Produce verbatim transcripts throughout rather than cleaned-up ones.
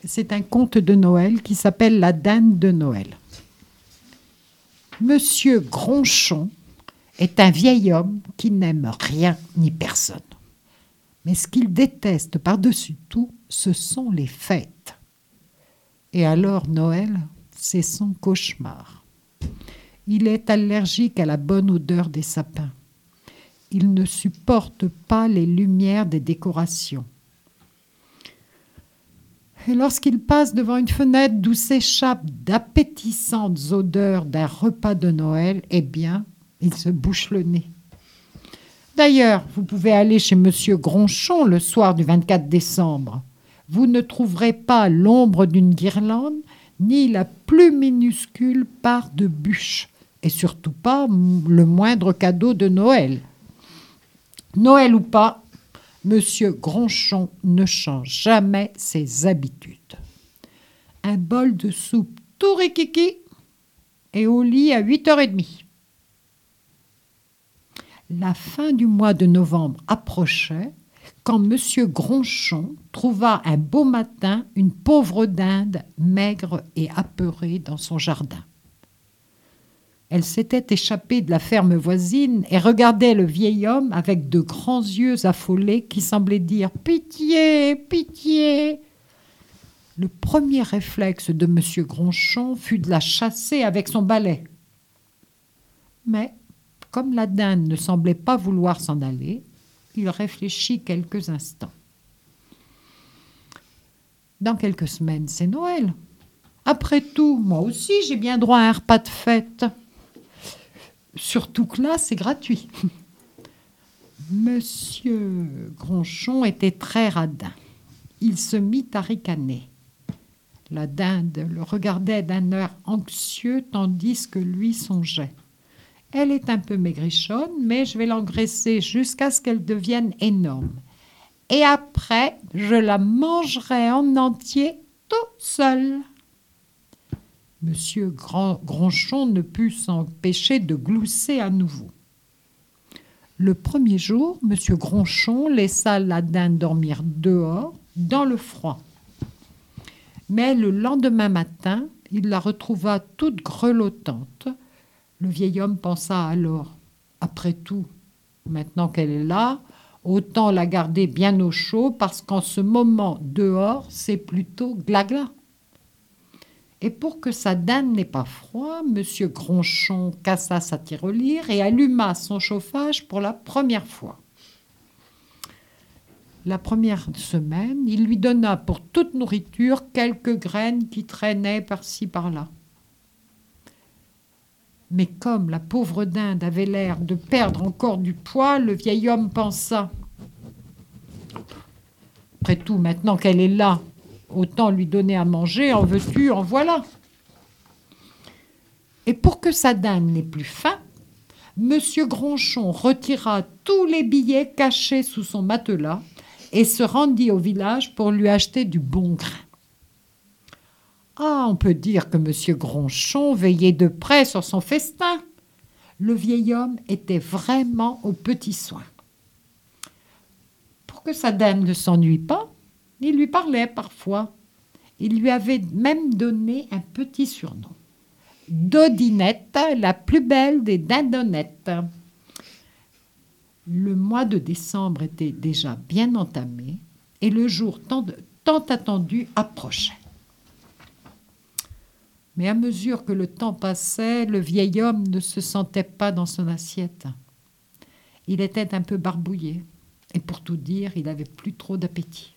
c'est un conte de Noël qui s'appelle La dinde de Noël. Monsieur Gronchon est un vieil homme qui n'aime rien ni personne. Mais ce qu'il déteste par-dessus tout, ce sont les fêtes. Et alors Noël, c'est son cauchemar. Il est allergique à la bonne odeur des sapins. Il ne supporte pas les lumières des décorations. Et lorsqu'il passe devant une fenêtre d'où s'échappent d'appétissantes odeurs d'un repas de Noël, eh bien, il se bouche le nez. D'ailleurs, vous pouvez aller chez Monsieur Gronchon le soir du vingt-quatre décembre. Vous ne trouverez pas l'ombre d'une guirlande, ni la plus minuscule part de bûche, et surtout pas le moindre cadeau de Noël. Noël ou pas, Monsieur Gronchon ne change jamais ses habitudes. Un bol de soupe tout rikiki et au lit à huit heures trente. La fin du mois de novembre approchait quand Monsieur Gronchon trouva un beau matin une pauvre dinde maigre et apeurée dans son jardin. Elle s'était échappée de la ferme voisine et regardait le vieil homme avec de grands yeux affolés qui semblaient dire « Pitié, pitié !» Le premier réflexe de Monsieur Gronchon fut de la chasser avec son balai. Mais, comme la dinde ne semblait pas vouloir s'en aller, il réfléchit quelques instants. Dans quelques semaines, c'est Noël. Après tout, moi aussi, j'ai bien droit à un repas de fête. Surtout que là, c'est gratuit. Monsieur Gronchon était très radin. Il se mit à ricaner. La dinde le regardait d'un air anxieux tandis que lui songeait. Elle est un peu maigrichonne, mais je vais l'engraisser jusqu'à ce qu'elle devienne énorme. Et après, je la mangerai en entier tout seul. Monsieur Grand- Gronchon ne put s'empêcher de glousser à nouveau. Le premier jour, Monsieur Gronchon laissa la dinde dormir dehors, dans le froid. Mais le lendemain matin, il la retrouva toute grelottante. Le vieil homme pensa alors, après tout, maintenant qu'elle est là, autant la garder bien au chaud parce qu'en ce moment, dehors, c'est plutôt glagla. Et pour que sa dinde n'ait pas froid, Monsieur Gronchon cassa sa tirelire et alluma son chauffage pour la première fois. La première semaine, il lui donna pour toute nourriture quelques graines qui traînaient par-ci par-là. Mais comme la pauvre dinde avait l'air de perdre encore du poids, le vieil homme pensa « Après tout, maintenant qu'elle est là, autant lui donner à manger, en veux-tu, en voilà. » Et pour que sa dinde n'ait plus faim, Monsieur Gronchon retira tous les billets cachés sous son matelas et se rendit au village pour lui acheter du bon grain. Ah, on peut dire que Monsieur Gronchon veillait de près sur son festin. Le vieil homme était vraiment aux petits soins. Pour que sa dinde ne s'ennuie pas, il lui parlait parfois. Il lui avait même donné un petit surnom. Dodinette, la plus belle des dindonettes. Le mois de décembre était déjà bien entamé et le jour tant, de, tant attendu approchait. Mais à mesure que le temps passait, le vieil homme ne se sentait pas dans son assiette. Il était un peu barbouillé et pour tout dire, il n'avait plus trop d'appétit.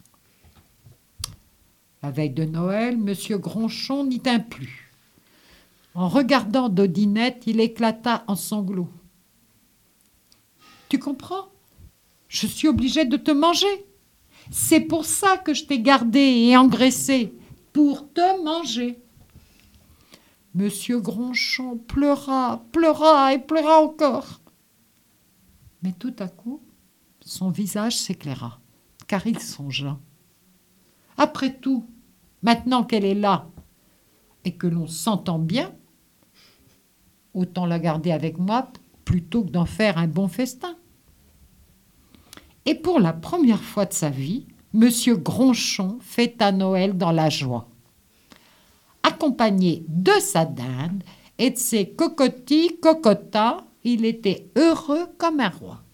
La veille de Noël, Monsieur Gronchon n'y tint plus. En regardant Dodinette, il éclata en sanglots. « Tu comprends ? Je suis obligé de te manger. C'est pour ça que je t'ai gardé et engraissé, pour te manger. » Monsieur Gronchon pleura, pleura et pleura encore. Mais tout à coup, son visage s'éclaira, car il songea. Après tout, maintenant qu'elle est là et que l'on s'entend bien, autant la garder avec moi plutôt que d'en faire un bon festin. Et pour la première fois de sa vie, Monsieur Gronchon fêta Noël dans la joie. Accompagné de sa dinde et de ses cocotis cocotas, il était heureux comme un roi.